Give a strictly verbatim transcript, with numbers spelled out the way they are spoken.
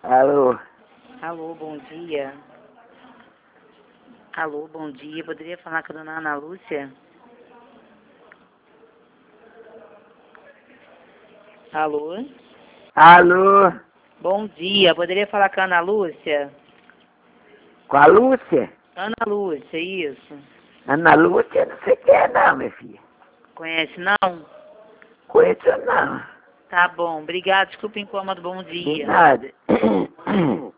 Alô? Alô, bom dia. Alô, bom dia. Poderia falar com a dona Ana Lúcia? Alô? Alô? Bom dia. Poderia falar com a Ana Lúcia? Com a Lúcia? Ana Lúcia, isso. Ana Lúcia, não sei quem é não, minha filha. Conhece, não? Conheço não. Tá bom. Obrigada. Desculpa o incômodo. Bom De dia. nada.